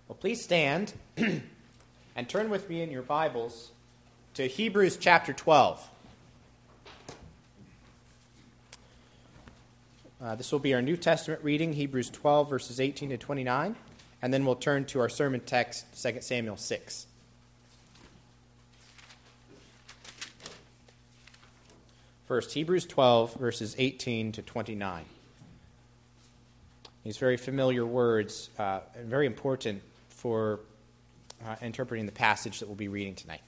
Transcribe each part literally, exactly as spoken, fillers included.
Well, please stand and turn with me in your Bibles to Hebrews chapter twelve. Uh, this will be our New Testament reading, Hebrews twelve, verses eighteen to twenty-nine, and then we'll turn to our sermon text, Second Samuel six. First, Hebrews twelve, verses eighteen to twenty-nine. These very familiar words, uh, and very important for uh, interpreting the passage that we'll be reading tonight.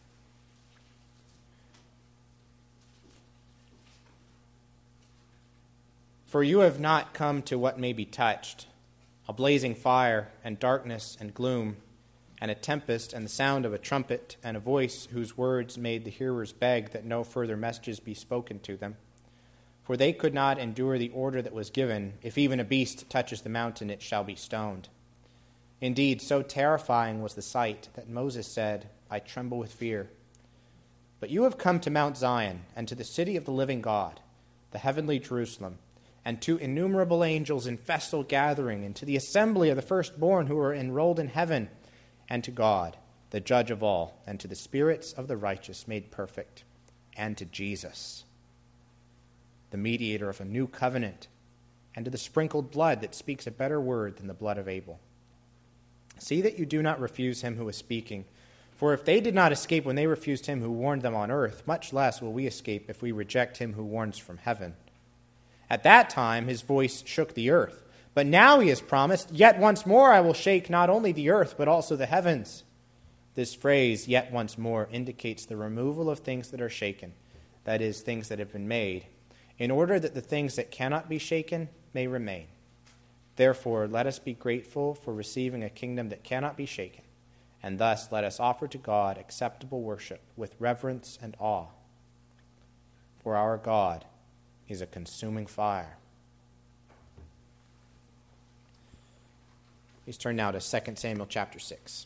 For you have not come to what may be touched, a blazing fire and darkness and gloom, and a tempest and the sound of a trumpet and a voice whose words made the hearers beg that no further messages be spoken to them. For they could not endure the order that was given, if even a beast touches the mountain, it shall be stoned. Indeed, so terrifying was the sight that Moses said, I tremble with fear. But you have come to Mount Zion, and to the city of the living God, the heavenly Jerusalem, and to innumerable angels in festal gathering, and to the assembly of the firstborn who are enrolled in heaven, and to God, the judge of all, and to the spirits of the righteous made perfect, and to Jesus, the mediator of a new covenant, and to the sprinkled blood that speaks a better word than the blood of Abel. See that you do not refuse him who is speaking, for if they did not escape when they refused him who warned them on earth, much less will we escape if we reject him who warns from heaven. At that time his voice shook the earth, but now he has promised, yet once more I will shake not only the earth, but also the heavens. This phrase, yet once more, indicates the removal of things that are shaken, that is, things that have been made, in order that the things that cannot be shaken may remain. Therefore, let us be grateful for receiving a kingdom that cannot be shaken, and thus let us offer to God acceptable worship with reverence and awe. For our God is a consuming fire. Please turn now to Second Samuel chapter six.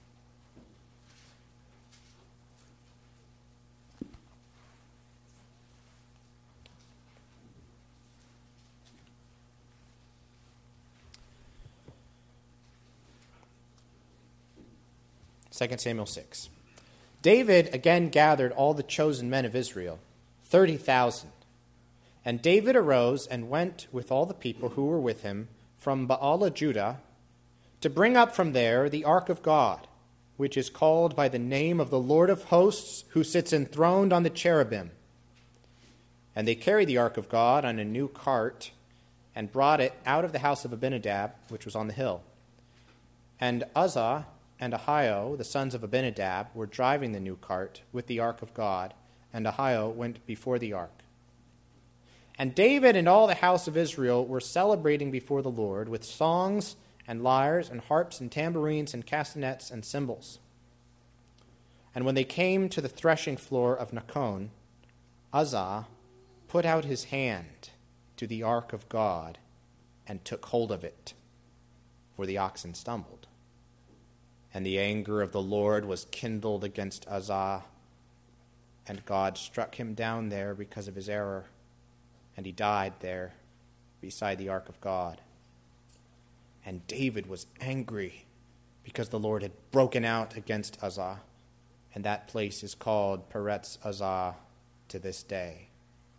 Second Samuel six. David again gathered all the chosen men of Israel, thirty thousand. And David arose and went with all the people who were with him from Baalah, Judah, to bring up from there the ark of God, which is called by the name of the Lord of hosts, who sits enthroned on the cherubim. And they carried the ark of God on a new cart and brought it out of the house of Abinadab, which was on the hill. And Uzzah and Ahio, the sons of Abinadab, were driving the new cart with the ark of God, and Ahio went before the ark. And David and all the house of Israel were celebrating before the Lord with songs and lyres and harps and tambourines and castanets and cymbals. And when they came to the threshing floor of Nakon, Uzzah put out his hand to the ark of God and took hold of it, for the oxen stumbled. And the anger of the Lord was kindled against Uzzah, and God struck him down there because of his error, and he died there beside the ark of God. And David was angry because the Lord had broken out against Uzzah, and that place is called Peretz Uzzah to this day.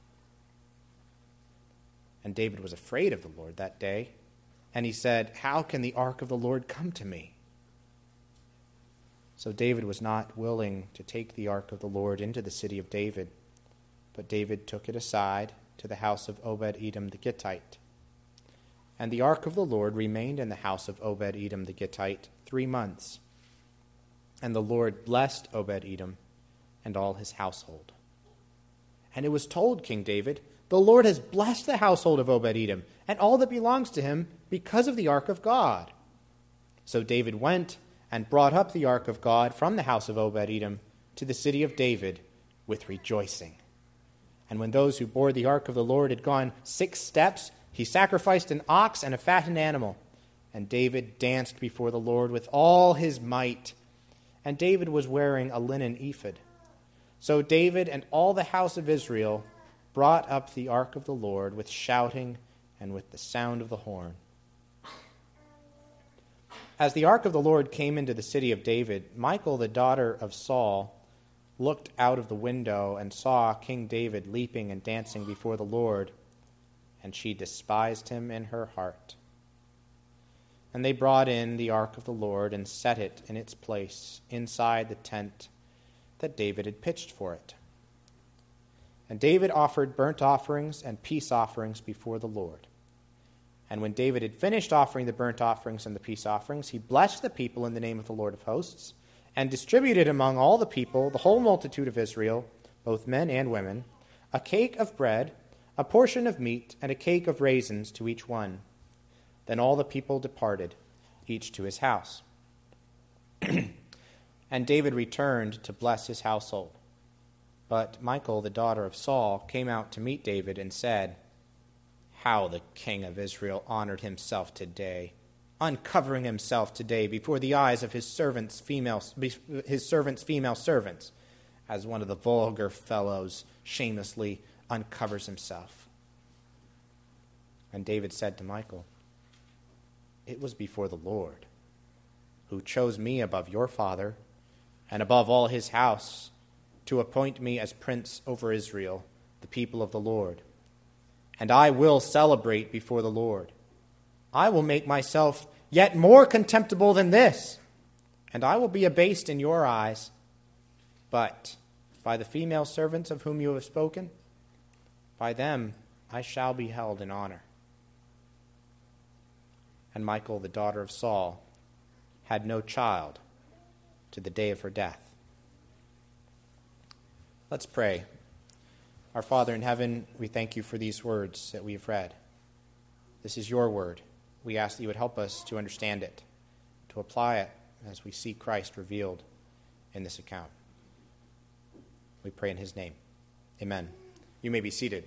And David was afraid of the Lord that day, and he said, how can the ark of the Lord come to me? So David was not willing to take the ark of the Lord into the city of David, but David took it aside to the house of Obed-Edom the Gittite. And the ark of the Lord remained in the house of Obed-Edom the Gittite three months. And the Lord blessed Obed-Edom and all his household. And it was told King David, the Lord has blessed the household of Obed-Edom and all that belongs to him because of the ark of God. So David went and brought up the ark of God from the house of Obed-Edom to the city of David with rejoicing. And when those who bore the ark of the Lord had gone six steps, he sacrificed an ox and a fattened animal. And David danced before the Lord with all his might. And David was wearing a linen ephod. So David and all the house of Israel brought up the ark of the Lord with shouting and with the sound of the horn. As the ark of the Lord came into the city of David, Michal, the daughter of Saul, looked out of the window and saw King David leaping and dancing before the Lord, and she despised him in her heart. And they brought in the ark of the Lord and set it in its place inside the tent that David had pitched for it. And David offered burnt offerings and peace offerings before the Lord. And when David had finished offering the burnt offerings and the peace offerings, he blessed the people in the name of the Lord of hosts, and distributed among all the people, the whole multitude of Israel, both men and women, a cake of bread, a portion of meat, and a cake of raisins to each one. Then all the people departed, each to his house. And David returned to bless his household. But Michal, the daughter of Saul, came out to meet David and said, "How the king of Israel honored himself today, uncovering himself today before the eyes of his servants' female, his servants' female servants, as one of the vulgar fellows shamelessly uncovers himself." And David said to Michal, "It was before the Lord, who chose me above your father and above all his house, to appoint me as prince over Israel, the people of the Lord. And I will celebrate before the Lord. I will make myself yet more contemptible than this, and I will be abased in your eyes. But by the female servants of whom you have spoken, by them I shall be held in honor." And Michal, the daughter of Saul, had no child to the day of her death. Let's pray. Our Father in heaven, we thank you for these words that we have read. This is your word. We ask that you would help us to understand it, to apply it as we see Christ revealed in this account. We pray in his name. Amen. You may be seated.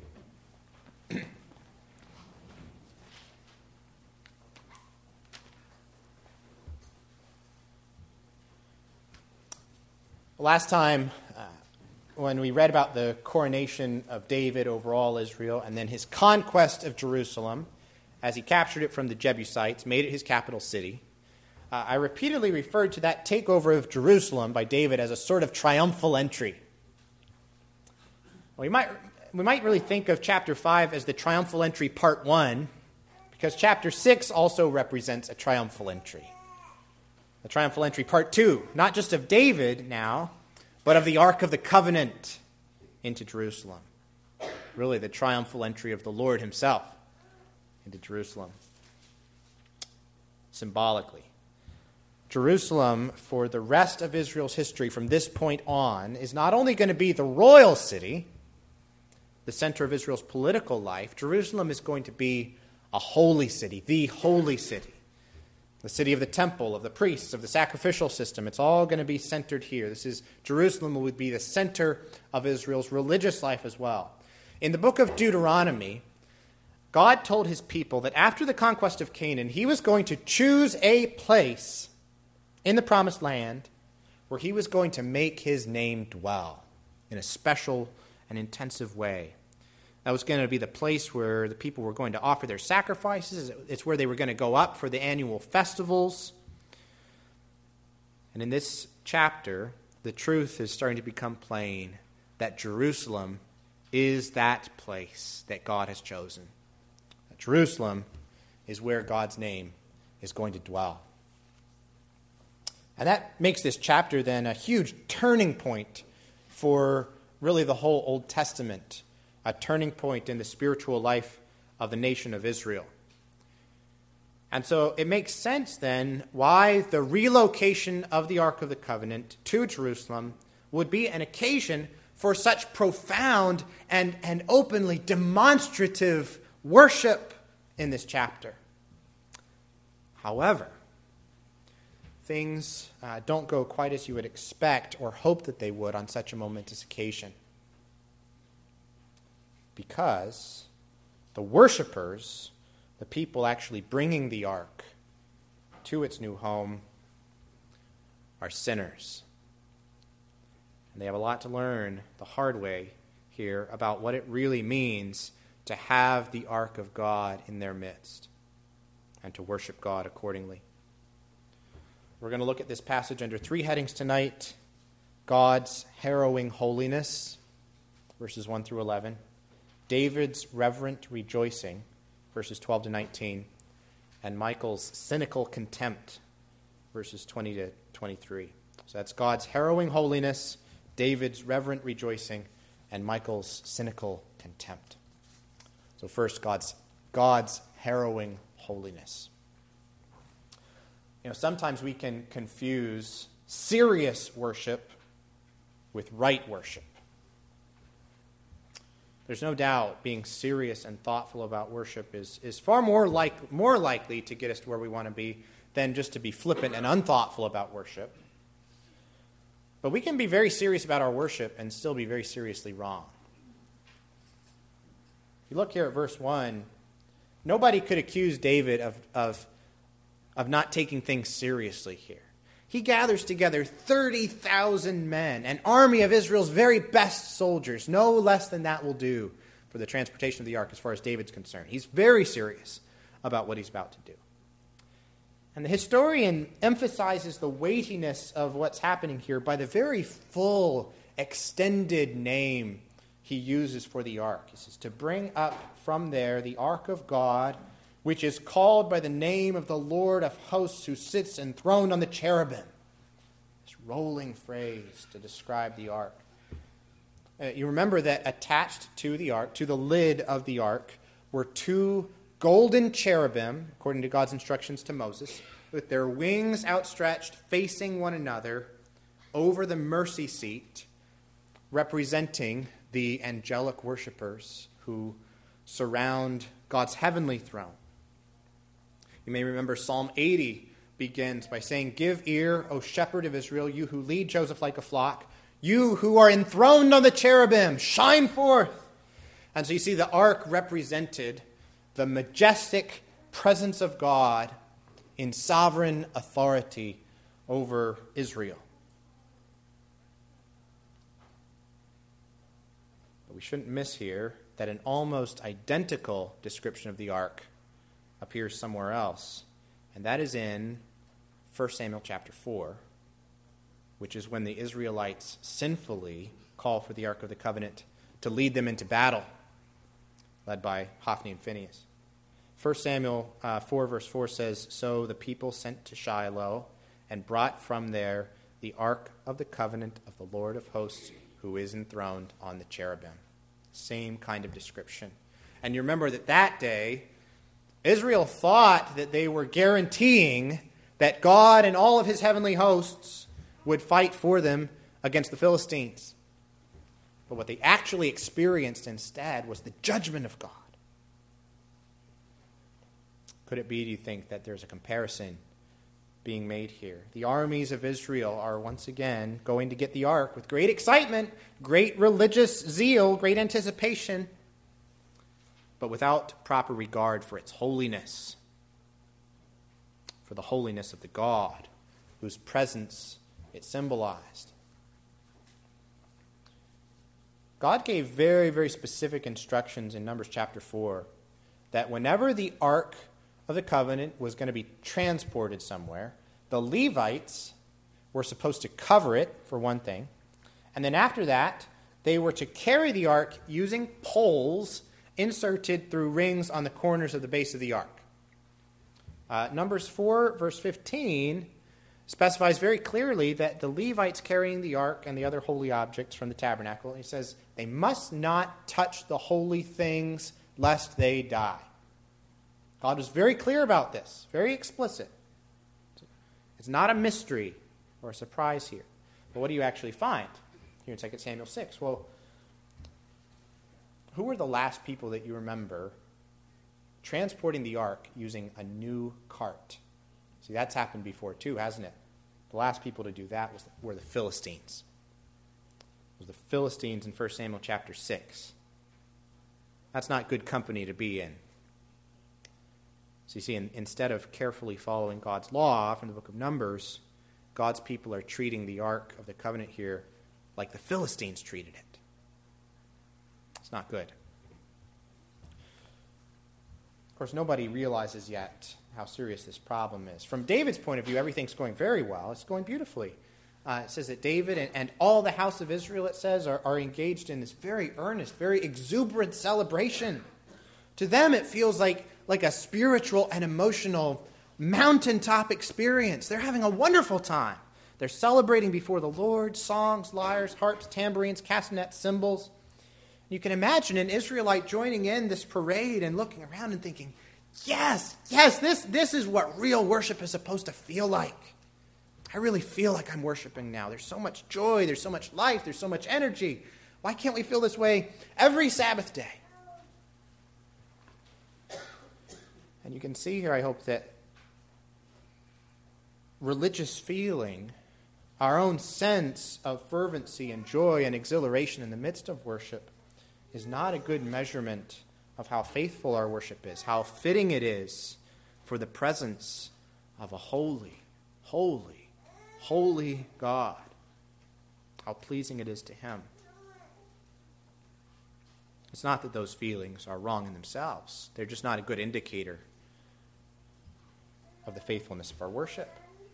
Last time, uh, when we read about the coronation of David over all Israel and then his conquest of Jerusalem, as he captured it from the Jebusites, made it his capital city, uh, I repeatedly referred to that takeover of Jerusalem by David as a sort of triumphal entry. We might, we might really think of chapter five as the triumphal entry part one, because chapter six also represents a triumphal entry. The triumphal entry part two, not just of David now, but of the Ark of the Covenant into Jerusalem. Really the triumphal entry of the Lord himself into Jerusalem. Symbolically, Jerusalem, for the rest of Israel's history from this point on, is not only going to be the royal city, the center of Israel's political life. Jerusalem is going to be a holy city, the holy city. The city of the temple, of the priests, of the sacrificial system. It's all going to be centered here. This is Jerusalem would be the center of Israel's religious life as well. In the book of Deuteronomy, God told his people that after the conquest of Canaan, he was going to choose a place in the promised land where he was going to make his name dwell in a special and intensive way. That was going to be the place where the people were going to offer their sacrifices. It's where they were going to go up for the annual festivals. And in this chapter, the truth is starting to become plain that Jerusalem is that place that God has chosen. That Jerusalem is where God's name is going to dwell. And that makes this chapter then a huge turning point for really the whole Old Testament, a turning point in the spiritual life of the nation of Israel. And so it makes sense then why the relocation of the Ark of the Covenant to Jerusalem would be an occasion for such profound and, and openly demonstrative worship in this chapter. However, things uh, don't go quite as you would expect or hope that they would on such a momentous occasion. Because the worshipers, the people actually bringing the ark to its new home, are sinners. And they have a lot to learn the hard way here about what it really means to have the ark of God in their midst and to worship God accordingly. We're going to look at this passage under three headings tonight: God's harrowing holiness, verses one through eleven; David's reverent rejoicing, verses twelve to nineteen; and Michal's cynical contempt, verses twenty to twenty-three. So that's God's harrowing holiness, David's reverent rejoicing, and Michal's cynical contempt. So first, God's God's harrowing holiness. You know, sometimes we can confuse serious worship with right worship. There's no doubt being serious and thoughtful about worship is, is far more like more likely to get us to where we want to be than just to be flippant and unthoughtful about worship. But we can be very serious about our worship and still be very seriously wrong. If you look here at verse one, nobody could accuse David of, of, of not taking things seriously here. He gathers together thirty thousand men, an army of Israel's very best soldiers. No less than that will do for the transportation of the ark as far as David's concerned. He's very serious about what he's about to do. And the historian emphasizes the weightiness of what's happening here by the very full, extended name he uses for the ark. He says, to bring up from there the ark of God, which is called by the name of the Lord of hosts, who sits enthroned on the cherubim. This rolling phrase to describe the ark. Uh, you remember that attached to the ark, to the lid of the ark, were two golden cherubim, according to God's instructions to Moses, with their wings outstretched, facing one another over the mercy seat, representing the angelic worshipers who surround God's heavenly throne. You may remember Psalm eighty begins by saying, "Give ear, O shepherd of Israel, you who lead Joseph like a flock, you who are enthroned on the cherubim, shine forth." And so you see the ark represented the majestic presence of God in sovereign authority over Israel. But we shouldn't miss here that an almost identical description of the ark appears somewhere else, and that is in First Samuel chapter four, which is when the Israelites sinfully call for the Ark of the Covenant to lead them into battle, led by Hophni and Phinehas. First Samuel uh, four verse four says, "So the people sent to Shiloh and brought from there the Ark of the Covenant of the Lord of hosts, who is enthroned on the cherubim." Same kind of description. And you remember that that day, Israel thought that they were guaranteeing that God and all of his heavenly hosts would fight for them against the Philistines. But what they actually experienced instead was the judgment of God. Could it be, do you think, that there's a comparison being made here? The armies of Israel are once again going to get the ark with great excitement, great religious zeal, great anticipation, but without proper regard for its holiness, for the holiness of the God whose presence it symbolized. God gave very, very specific instructions in Numbers chapter four that whenever the Ark of the Covenant was going to be transported somewhere, the Levites were supposed to cover it, for one thing, and then after that, they were to carry the Ark using poles inserted through rings on the corners of the base of the ark. Uh, Numbers four, verse fifteen, specifies very clearly that the Levites carrying the ark and the other holy objects from the tabernacle, he says, they must not touch the holy things lest they die. God was very clear about this, very explicit. It's not a mystery or a surprise here. But what do you actually find here in Second Samuel six? Well, who were the last people that you remember transporting the ark using a new cart? See, that's happened before too, hasn't it? The last people to do that was, were the Philistines. It was the Philistines in First Samuel chapter six. That's not good company to be in. So you see, in, instead of carefully following God's law from the book of Numbers, God's people are treating the Ark of the Covenant here like the Philistines treated it. It's not good. Of course, nobody realizes yet how serious this problem is. From David's point of view, everything's going very well. It's going beautifully. Uh, it says that David and, and all the house of Israel, it says, are, are engaged in this very earnest, very exuberant celebration. To them, it feels like, like a spiritual and emotional mountaintop experience. They're having a wonderful time. They're celebrating before the Lord, songs, lyres, harps, tambourines, castanets, cymbals. You can imagine an Israelite joining in this parade and looking around and thinking, yes, yes, this, this is what real worship is supposed to feel like. I really feel like I'm worshiping now. There's so much joy, there's so much life, there's so much energy. Why can't we feel this way every Sabbath day? And you can see here, I hope, that religious feeling, our own sense of fervency and joy and exhilaration in the midst of worship, is not a good measurement of how faithful our worship is, how fitting it is for the presence of a holy, holy, holy God, how pleasing it is to Him. It's not that those feelings are wrong in themselves. They're just not a good indicator of the faithfulness of our worship.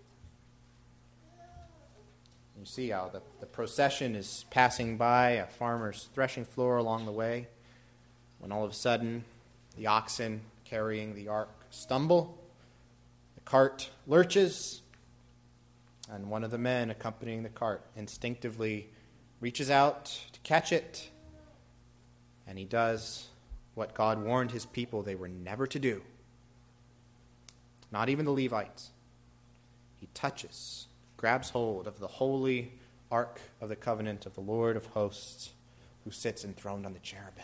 You see how the, the procession is passing by a farmer's threshing floor along the way, when all of a sudden the oxen carrying the ark stumble, the cart lurches, and one of the men accompanying the cart instinctively reaches out to catch it, and he does what God warned His people they were never to do. Not even the Levites. He touches, grabs hold of the holy ark of the covenant of the Lord of hosts, who sits enthroned on the cherubim.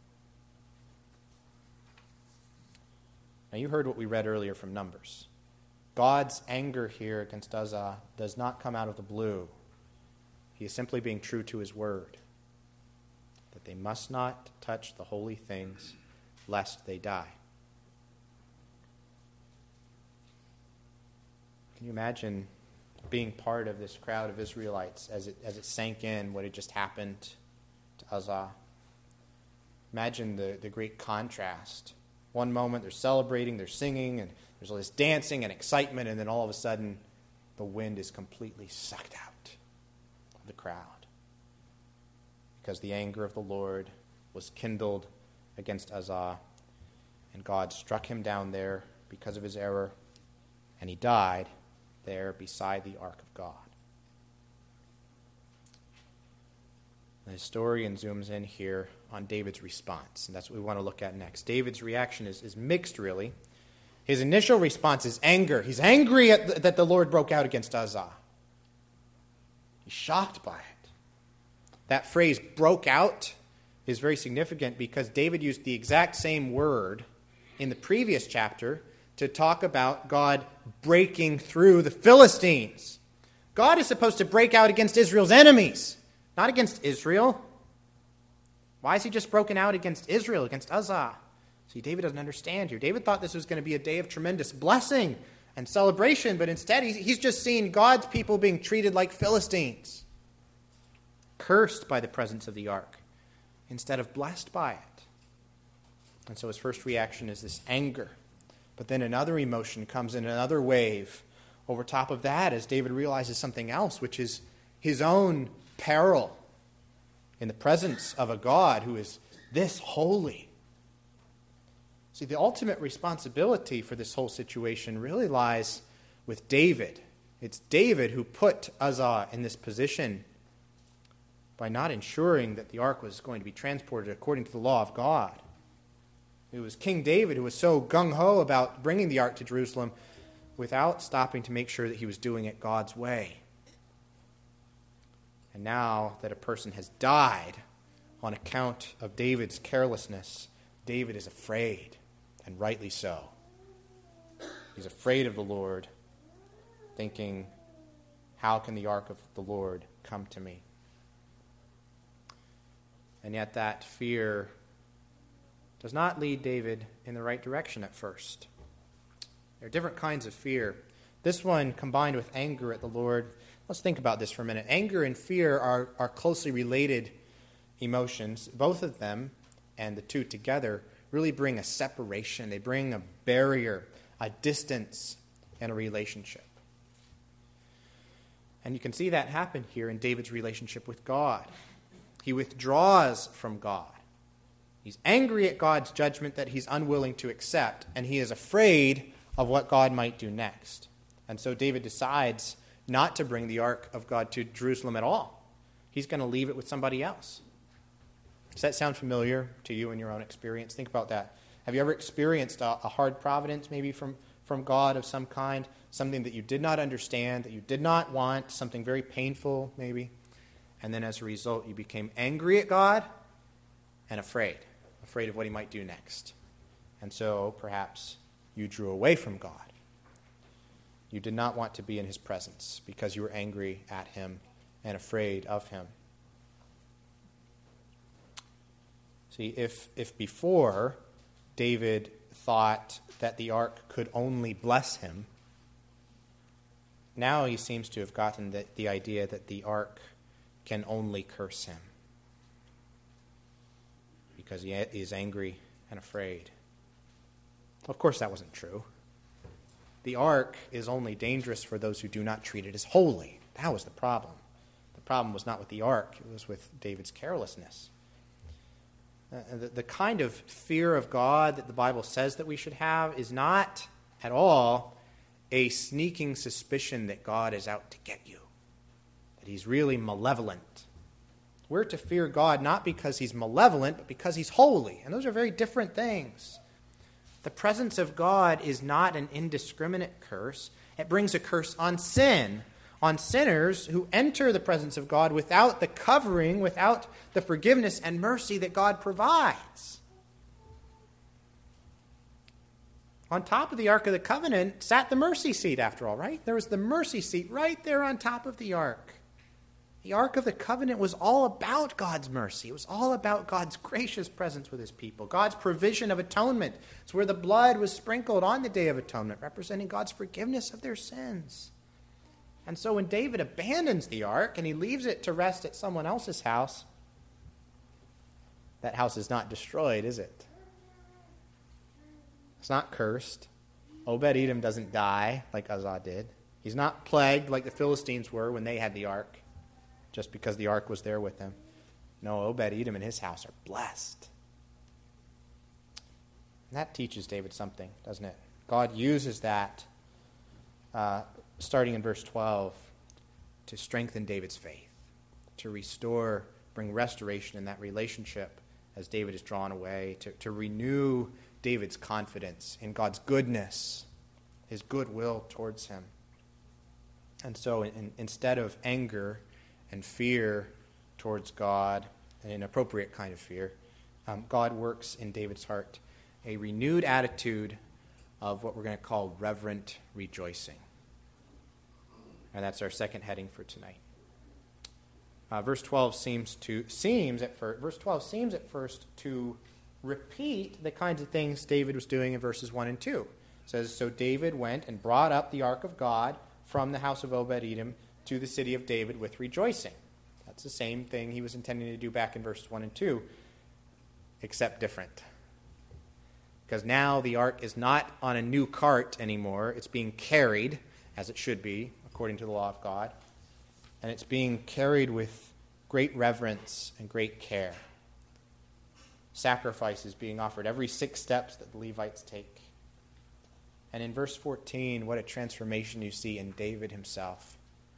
Now you heard what we read earlier from Numbers. God's anger here against Uzzah does not come out of the blue. He is simply being true to His word, that they must not touch the holy things lest they die. Can you imagine being part of this crowd of Israelites as it as it sank in what had just happened to Uzzah? Imagine the, the great contrast. One moment they're celebrating, they're singing, and there's all this dancing and excitement, and then all of a sudden the wind is completely sucked out of the crowd because the anger of the Lord was kindled against Uzzah, and God struck him down there because of his error, and he died there beside the ark of God. The historian zooms in here on David's response, and that's what we want to look at next. David's reaction is, is mixed, really. His initial response is anger. He's angry at the, that the Lord broke out against Uzzah. He's shocked by it. That phrase, broke out, is very significant because David used the exact same word in the previous chapter to talk about God breaking through the Philistines. God is supposed to break out against Israel's enemies, not against Israel. Why is he just broken out against Israel, against Uzzah? See, David doesn't understand here. David thought this was going to be a day of tremendous blessing and celebration, but instead he's just seen God's people being treated like Philistines, cursed by the presence of the ark instead of blessed by it. And so his first reaction is this anger. But then another emotion comes in another wave over top of that as David realizes something else, which is his own peril in the presence of a God who is this holy. See, the ultimate responsibility for this whole situation really lies with David. It's David who put Uzzah in this position by not ensuring that the ark was going to be transported according to the law of God. It was King David who was so gung-ho about bringing the ark to Jerusalem without stopping to make sure that he was doing it God's way. And now that a person has died on account of David's carelessness, David is afraid, and rightly so. He's afraid of the Lord, thinking, how can the ark of the Lord come to me? And yet that fear does not lead David in the right direction at first. There are different kinds of fear. This one combined with anger at the Lord. Let's think about this for a minute. Anger and fear are, are closely related emotions. Both of them, and the two together, really bring a separation. They bring a barrier, a distance in a relationship. And you can see that happen here in David's relationship with God. He withdraws from God. He's angry at God's judgment that he's unwilling to accept, and he is afraid of what God might do next. And so David decides not to bring the ark of God to Jerusalem at all. He's going to leave it with somebody else. Does that sound familiar to you in your own experience? Think about that. Have you ever experienced a, a hard providence maybe from, from God of some kind? Something that you did not understand, that you did not want, something very painful maybe. And then as a result, you became angry at God and afraid. Afraid of what he might do next. And so perhaps you drew away from God. You did not want to be in his presence because you were angry at him and afraid of him. See, if if before David thought that the ark could only bless him, now he seems to have gotten the, the idea that the ark can only curse him because he is angry and afraid. Of course, that wasn't true. The ark is only dangerous for those who do not treat it as holy. That was the problem. The problem was not with the ark, it was with David's carelessness. Uh, the, the kind of fear of God that the Bible says that we should have is not at all a sneaking suspicion that God is out to get you, that he's really malevolent. We're to fear God not because he's malevolent, but because he's holy. And those are very different things. The presence of God is not an indiscriminate curse. It brings a curse on sin, on sinners who enter the presence of God without the covering, without the forgiveness and mercy that God provides. On top of the Ark of the Covenant sat the mercy seat, after all, right? There was the mercy seat right there on top of the Ark. The Ark of the Covenant was all about God's mercy. It was all about God's gracious presence with his people, God's provision of atonement. It's where the blood was sprinkled on the Day of Atonement, representing God's forgiveness of their sins. And so when David abandons the ark and he leaves it to rest at someone else's house, that house is not destroyed, is it? It's not cursed. Obed-Edom doesn't die like Uzzah did. He's not plagued like the Philistines were when they had the ark, just because the ark was there with them. No, Obed-Edom and his house are blessed. And that teaches David something, doesn't it? God uses that, uh, starting in verse twelve, to strengthen David's faith, to restore, bring restoration in that relationship as David is drawn away, to, to renew David's confidence in God's goodness, his goodwill towards him. And so in, instead of anger and fear towards God, an inappropriate kind of fear, um, God works in David's heart a renewed attitude of what we're going to call reverent rejoicing. And that's our second heading for tonight. Uh, verse twelve seems to seems at first verse twelve seems at first to repeat the kinds of things David was doing in verses one and two. It says, so David went and brought up the ark of God from the house of Obed-Edom to the city of David with rejoicing. That's the same thing he was intending to do back in verses one and two, except different. Because now the ark is not on a new cart anymore. It's being carried, as it should be, according to the law of God. And it's being carried with great reverence and great care. Sacrifices being offered every six steps that the Levites take. And in verse fourteen, what a transformation you see in David himself.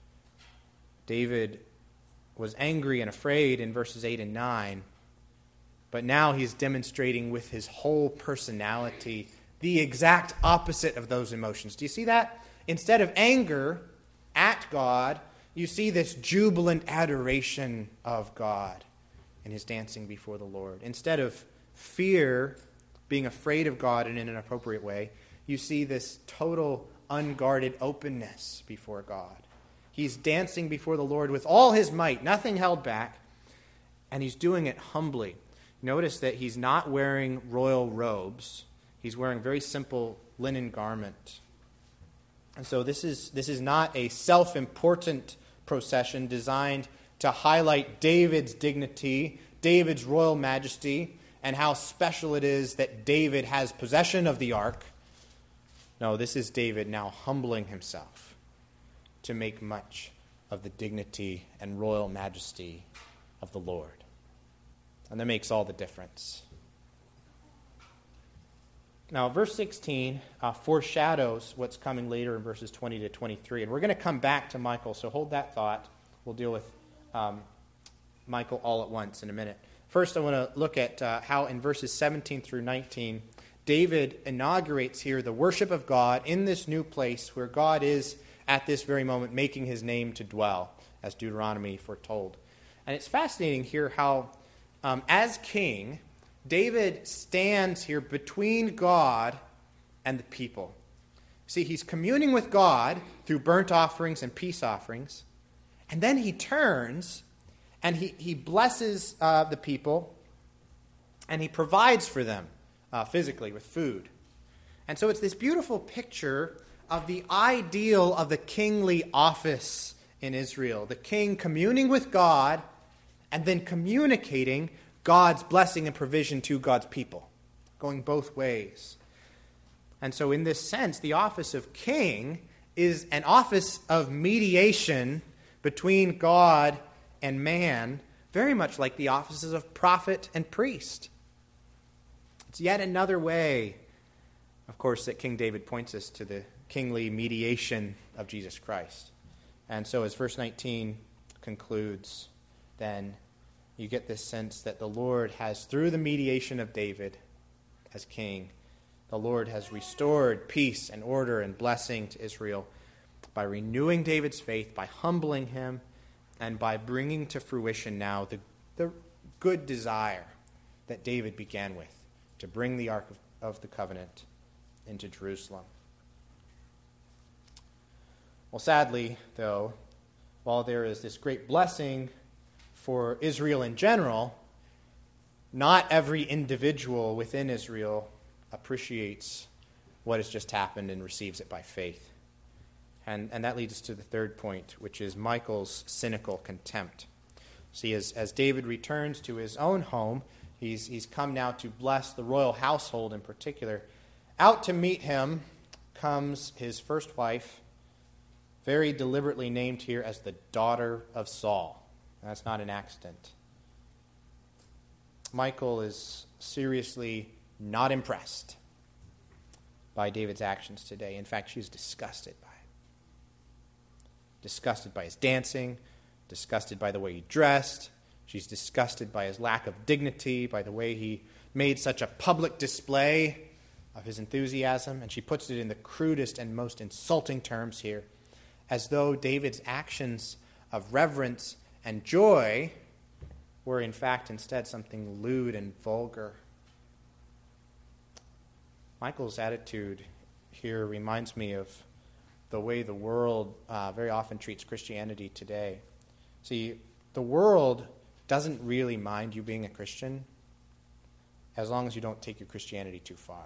David was angry and afraid in verses eight and nine, but now he's demonstrating with his whole personality the exact opposite of those emotions. Do you see that? Instead of anger at God, you see this jubilant adoration of God in his dancing before the Lord. Instead of fear, being afraid of God in an inappropriate way, you see this total unguarded openness before God. He's dancing before the Lord with all his might, nothing held back, and he's doing it humbly. Notice that he's not wearing royal robes. He's wearing a very simple linen garment. And so this is this is not a self-important procession designed to highlight David's dignity, David's royal majesty, and how special it is that David has possession of the ark. No, this is David now humbling himself to make much of the dignity and royal majesty of the Lord. And that makes all the difference. Now, verse sixteen uh, foreshadows what's coming later in verses twenty to twenty-three. And we're going to come back to Michal, so hold that thought. We'll deal with um, Michal all at once in a minute. First, I want to look at uh, how in verses seventeen through nineteen, David inaugurates here the worship of God in this new place where God is at this very moment making his name to dwell, as Deuteronomy foretold. And it's fascinating here how, um, as king, David stands here between God and the people. See, he's communing with God through burnt offerings and peace offerings, and then he turns and he, he blesses uh, the people, and he provides for them uh, physically with food. And so it's this beautiful picture of the ideal of the kingly office in Israel. The king communing with God and then communicating God's blessing and provision to God's people, going both ways. And so in this sense, the office of king is an office of mediation between God and man, very much like the offices of prophet and priest. It's yet another way, of course, that King David points us to the kingly mediation of Jesus Christ. And so as verse nineteen concludes, then you get this sense that the Lord has, through the mediation of David as king, the Lord has restored peace and order and blessing to Israel by renewing David's faith, by humbling him, and by bringing to fruition now the, the good desire that David began with, to bring the Ark of, of the Covenant into Jerusalem. Well, sadly, though, while there is this great blessing for Israel in general, not every individual within Israel appreciates what has just happened and receives it by faith. And, and that leads us to the third point, which is Michal's cynical contempt. See, as, as David returns to his own home, he's, he's come now to bless the royal household in particular. Out to meet him comes his first wife, very deliberately named here as the daughter of Saul. That's not an accident. Michal is seriously not impressed by David's actions today. In fact, she's disgusted by it. Disgusted by his dancing, disgusted by the way he dressed. She's disgusted by his lack of dignity, by the way he made such a public display of his enthusiasm. And she puts it in the crudest and most insulting terms here, as though David's actions of reverence and joy were in fact instead something lewd and vulgar. Michal's attitude here reminds me of the way the world uh, very often treats Christianity today. See, the world doesn't really mind you being a Christian as long as you don't take your Christianity too far.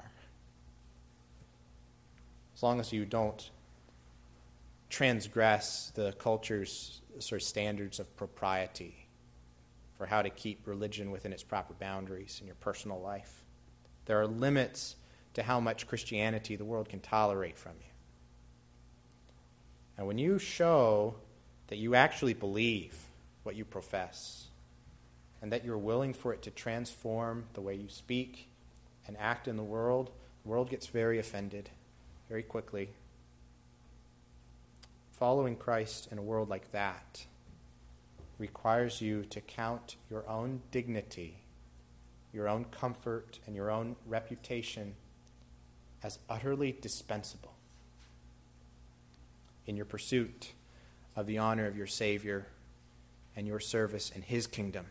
As long as you don't transgress the culture's sort of standards of propriety for how to keep religion within its proper boundaries in your personal life. There are limits to how much Christianity the world can tolerate from you. And when you show that you actually believe what you profess and that you're willing for it to transform the way you speak and act in the world, the world gets very offended very quickly. Following Christ in a world like that requires you to count your own dignity, your own comfort, and your own reputation as utterly dispensable in your pursuit of the honor of your Savior and your service in His kingdom.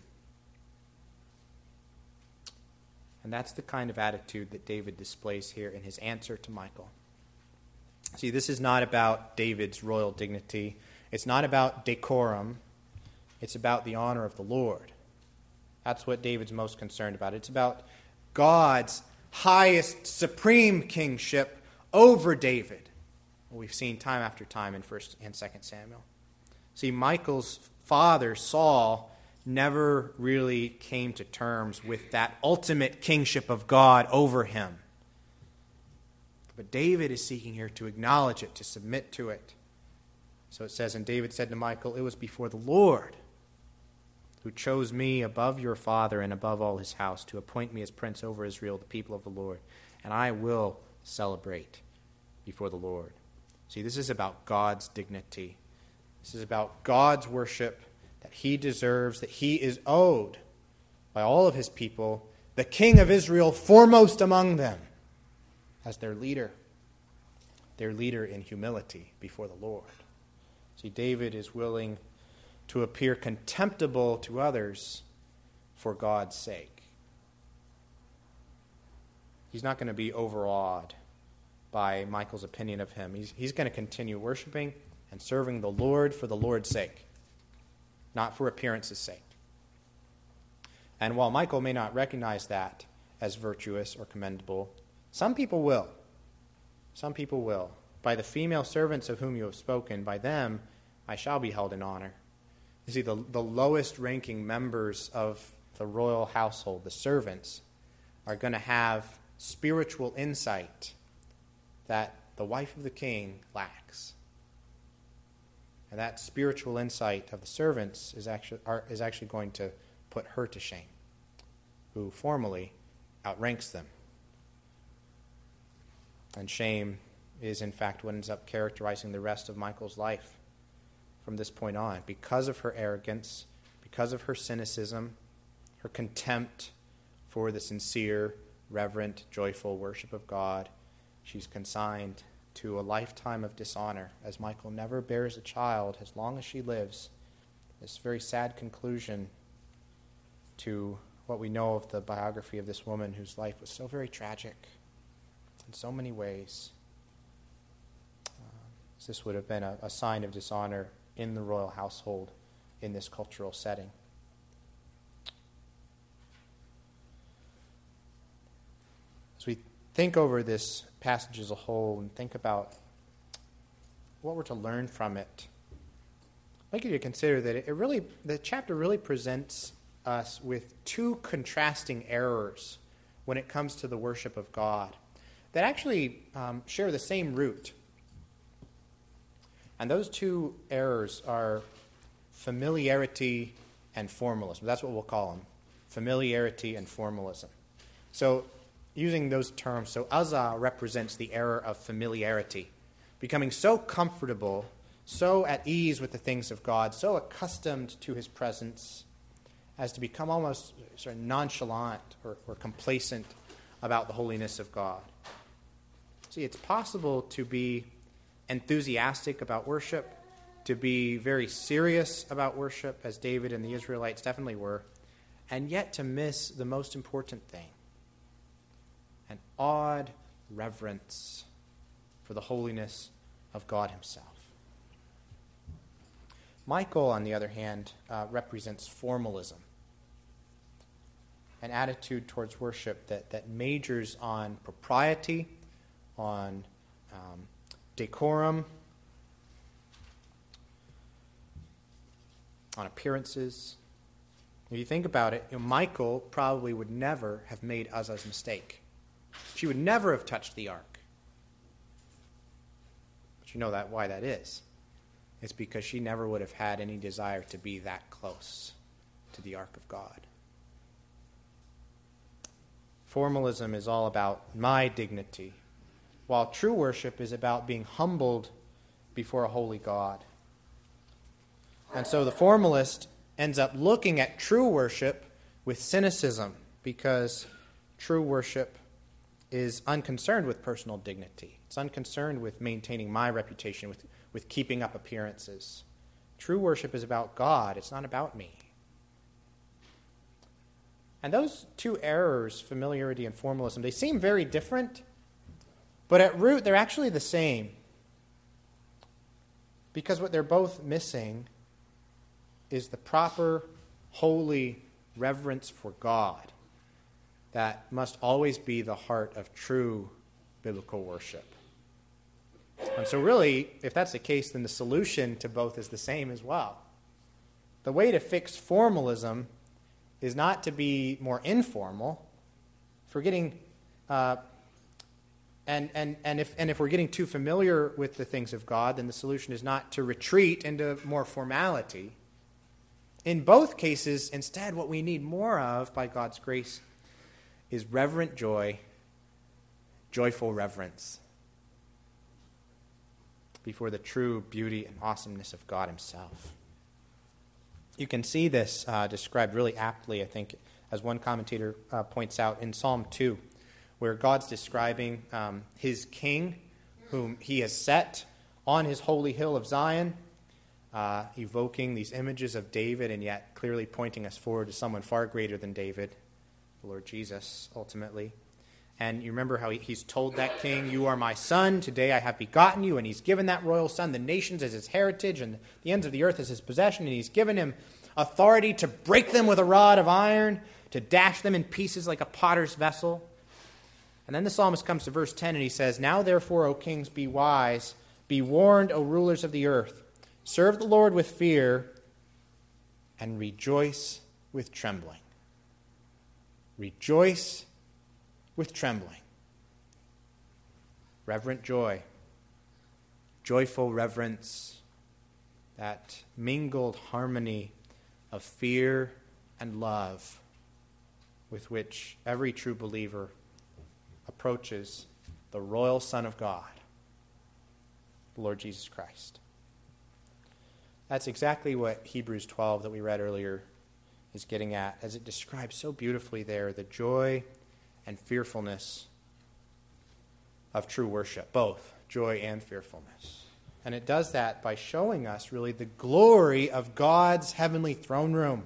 And that's the kind of attitude that David displays here in his answer to Michal. See, this is not about David's royal dignity. It's not about decorum. It's about the honor of the Lord. That's what David's most concerned about. It's about God's highest, supreme kingship over David. We've seen time after time in First and Second Samuel. See, Michal's father, Saul, never really came to terms with that ultimate kingship of God over him. But David is seeking here to acknowledge it, to submit to it. So it says, and David said to Michal, it was before the Lord who chose me above your father and above all his house to appoint me as prince over Israel, the people of the Lord. And I will celebrate before the Lord. See, this is about God's dignity. This is about God's worship that he deserves, that he is owed by all of his people, the king of Israel foremost among them, as their leader, their leader in humility before the Lord. See, David is willing to appear contemptible to others for God's sake. He's not going to be overawed by Michal's opinion of him. He's, he's going to continue worshiping and serving the Lord for the Lord's sake, not for appearance's sake. And while Michal may not recognize that as virtuous or commendable, some people will. Some people will. By the female servants of whom you have spoken, by them I shall be held in honor. You see, the, the lowest ranking members of the royal household, the servants, are going to have spiritual insight that the wife of the king lacks. And that spiritual insight of the servants is actually, are, is actually going to put her to shame, who formally outranks them. And shame is, in fact, what ends up characterizing the rest of Michal's life from this point on. Because of her arrogance, because of her cynicism, her contempt for the sincere, reverent, joyful worship of God, she's consigned to a lifetime of dishonor, as Michal never bears a child as long as she lives. This very sad conclusion to what we know of the biography of this woman whose life was so very tragic in so many ways. Uh, this would have been a, a sign of dishonor in the royal household in this cultural setting. As we think over this passage as a whole and think about what we're to learn from it, I'd like you to consider that it really, the chapter really presents us with two contrasting errors when it comes to the worship of God that actually um, share the same root. And those two errors are familiarity and formalism. That's what we'll call them, familiarity and formalism. So using those terms, so Uzzah represents the error of familiarity, becoming so comfortable, so at ease with the things of God, so accustomed to his presence, as to become almost sort of nonchalant or, or complacent about the holiness of God. See, it's possible to be enthusiastic about worship, to be very serious about worship, as David and the Israelites definitely were, and yet to miss the most important thing, an awed reverence for the holiness of God himself. Michal, on the other hand, uh, represents formalism, an attitude towards worship that, that majors on propriety, on um, decorum, on appearances. If you think about it, you know, Michal probably would never have made Uzzah's mistake. She would never have touched the ark. But you know that why that is. It's because she never would have had any desire to be that close to the ark of God. Formalism is all about my dignity, while true worship is about being humbled before a holy God. And so the formalist ends up looking at true worship with cynicism, because true worship is unconcerned with personal dignity. It's unconcerned with maintaining my reputation, with, with keeping up appearances. True worship is about God. It's not about me. And those two errors, familiarity and formalism, they seem very different, but at root, they're actually the same. Because what they're both missing is the proper, holy reverence for God that must always be the heart of true biblical worship. And so really, if that's the case, then the solution to both is the same as well. The way to fix formalism is not to be more informal, forgetting uh, And, and, and, if, and if we're getting too familiar with the things of God, then the solution is not to retreat into more formality. In both cases, instead, what we need more of, by God's grace, is reverent joy, joyful reverence before the true beauty and awesomeness of God himself. You can see this uh, described really aptly, I think, as one commentator uh, points out in Psalm two, where God's describing um, his king, whom he has set on his holy hill of Zion, uh, evoking these images of David and yet clearly pointing us forward to someone far greater than David, the Lord Jesus, ultimately. And you remember how he, he's told that king, "You are my son, today I have begotten you," and he's given that royal son the nations as his heritage and the ends of the earth as his possession, and he's given him authority to break them with a rod of iron, to dash them in pieces like a potter's vessel. And then the psalmist comes to verse ten and he says, "Now therefore, O kings, be wise, be warned, O rulers of the earth. Serve the Lord with fear and rejoice with trembling." Rejoice with trembling. Reverent joy, joyful reverence, that mingled harmony of fear and love with which every true believer approaches the royal Son of God, the Lord Jesus Christ. That's exactly what Hebrews twelve that we read earlier is getting at, as it describes so beautifully there the joy and fearfulness of true worship, both joy and fearfulness. And it does that by showing us really the glory of God's heavenly throne room,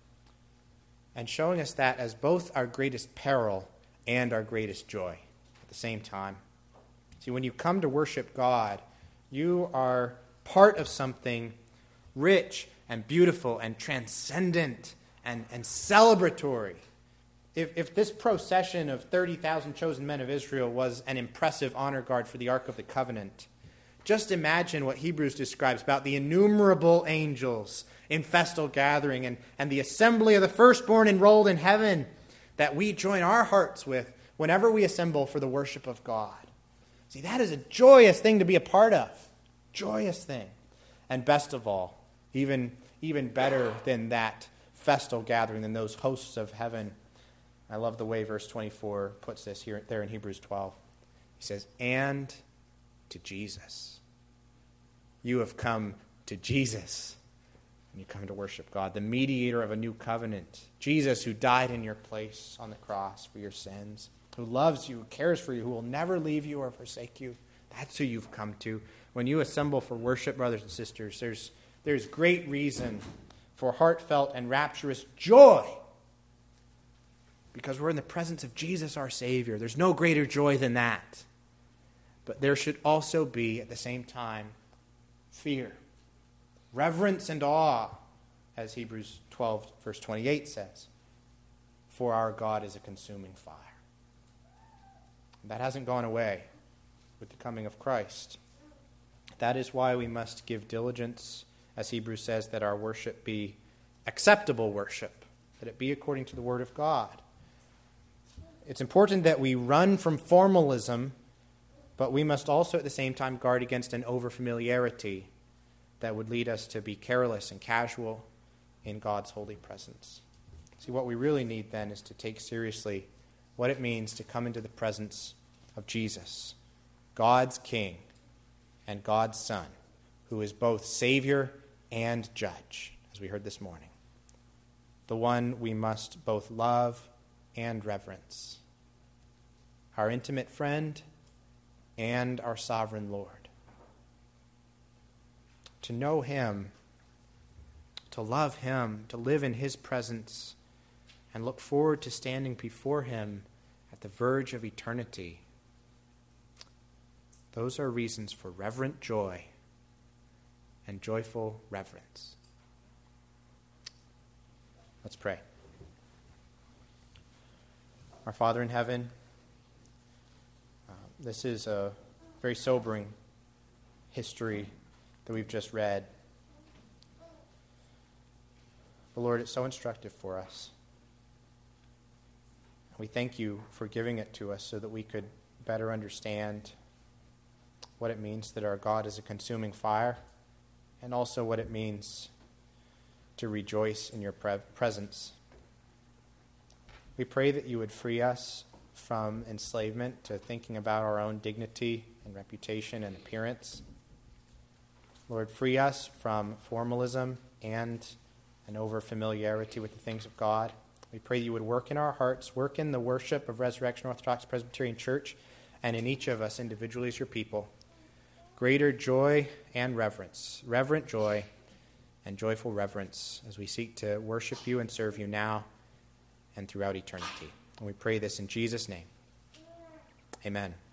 and showing us that as both our greatest peril and our greatest joy at the same time. See, when you come to worship God, you are part of something rich and beautiful and transcendent and, and celebratory. If, if this procession of thirty thousand chosen men of Israel was an impressive honor guard for the Ark of the Covenant, just imagine what Hebrews describes about the innumerable angels in festal gathering and, and the assembly of the firstborn enrolled in heaven that we join our hearts with whenever we assemble for the worship of God. See, that is a joyous thing to be a part of. Joyous thing. And best of all, even, even better than that festal gathering, than those hosts of heaven, I love the way verse twenty-four puts this here there in Hebrews twelve. He says, "And to Jesus." You have come to Jesus. And you come to worship God, the mediator of a new covenant. Jesus, who died in your place on the cross for your sins, who loves you, who cares for you, who will never leave you or forsake you. That's who you've come to. When you assemble for worship, brothers and sisters, there's, there's great reason for heartfelt and rapturous joy, because we're in the presence of Jesus, our Savior. There's no greater joy than that. But there should also be, at the same time, fear, reverence and awe, as Hebrews twelve, verse twenty-eight says, "For our God is a consuming fire." That hasn't gone away with the coming of Christ. That is why we must give diligence, as Hebrews says, that our worship be acceptable worship, that it be according to the Word of God. It's important that we run from formalism, but we must also at the same time guard against an overfamiliarity that would lead us to be careless and casual in God's holy presence. See, what we really need then is to take seriously what it means to come into the presence of Jesus, God's King and God's Son, who is both Savior and Judge, as we heard this morning. The one we must both love and reverence. Our intimate friend and our sovereign Lord. To know him, to love him, to live in his presence, and look forward to standing before him at the verge of eternity. Those are reasons for reverent joy and joyful reverence. Let's pray. Our Father in heaven, uh, this is a very sobering history that we've just read. But Lord, it's so instructive for us. We thank you for giving it to us so that we could better understand what it means that our God is a consuming fire, and also what it means to rejoice in your pre- presence. We pray that you would free us from enslavement to thinking about our own dignity and reputation and appearance. Lord, free us from formalism and an over-familiarity with the things of God. We pray that you would work in our hearts, work in the worship of Resurrection Orthodox Presbyterian Church, and in each of us individually as your people. Greater joy and reverence, reverent joy and joyful reverence as we seek to worship you and serve you now and throughout eternity. And we pray this in Jesus' name. Amen.